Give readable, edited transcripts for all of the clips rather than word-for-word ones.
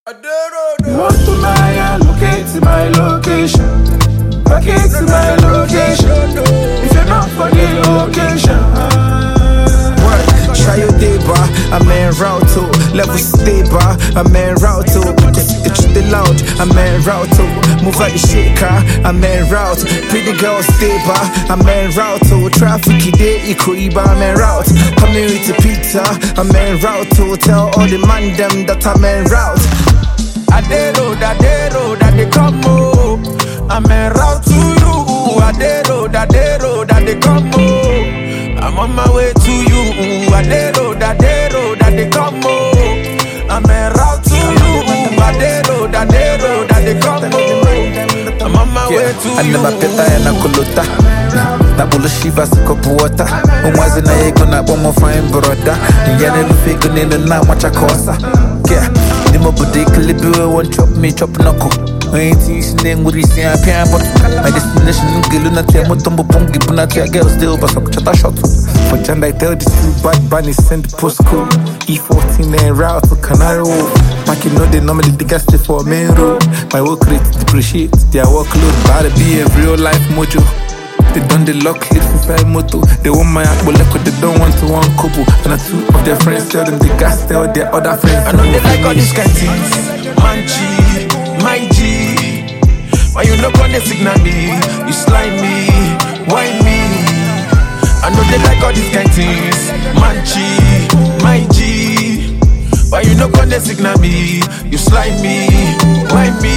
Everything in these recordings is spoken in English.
You want to my locate my location. Locate my location. If you're not for the location. Try your day bar, I'm en route to level stable, I'm en route to it's the loud, I'm en route to move out the shit car, I'm en route. Pretty girl stable, I'm en route to traffic day, Ikuiba, I'm en route. Coming with the pizza, I'm en route to tell all the man them that I'm en route. I dey road, that they come oh. I'm en route to you. I dey road, that they come oh. I'm on my way to you. I dey road, that they come oh. I'm en route to you. I dey road, that they come oh. I'm on my way to you. I never peta and I kolota. Na bulu shiva sikopu water. Umwazi na yego na bomo fine brother. Yane lufigu nino na macha kosa. Yeah, nimo budi kilibiwe one chop me chop noko. Ain't name with this I can't but my destination Giluna Temo Tombo Pongi Punatia girls still but chata shot. For Jan I tell this two bad bunny send postcode E14 and route to Canary Wharf. Back you know they normally the gas for main road. My work rate depreciate their workload. But to be a real life mojo. They done the lock lift inside moto. They want my apple they don't want to one couple. And two of their friends tell them the gas tell their other friends. I know they like all these kind of things. Manchi, my G. Why you not gonna signal me? You slime me, whine me. I know they like all these kind of things. Manchi, my G. Why you not gonna signal me? You slime me, whine me.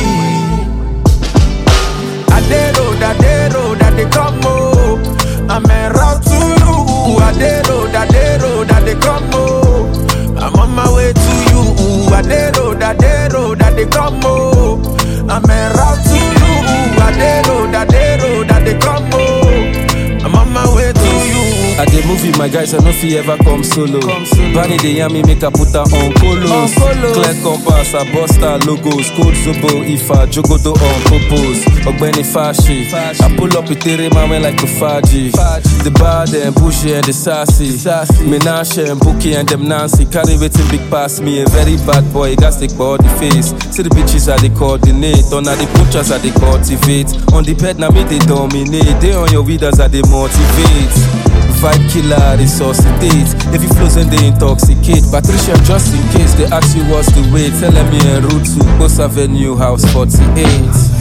I dey road, that they come oh. I'm en route to you. I dey road, that they come oh. I'm on my way to you. I dey road, that they come oh. I'm en route to you. I dey road, that they come oh. I'm on my way to you. I dey movie my guys, I no fit ever come solo. Bunny dey yarn me make I put her on colos. Clear compass, I bust her logos. Code Zobo, Ifa, Jogodo on purpose. Ogbeni Fashi, I pull up with Tere Mame like a Faji. The bad and bushy and the sassy. Menashe and Bookie and them Nancy. Carry waiting big pass me, a very bad boy. Got stick body face. See the bitches I they coordinate. On the butchers I they cultivate. On the bed now me they dominate. They on your readers I they motivate. Vibe killer, resuscitate. If you flows and they intoxicate. Patricia, just in case they ask you what's the way, tell me en route to Coast Avenue, house 48.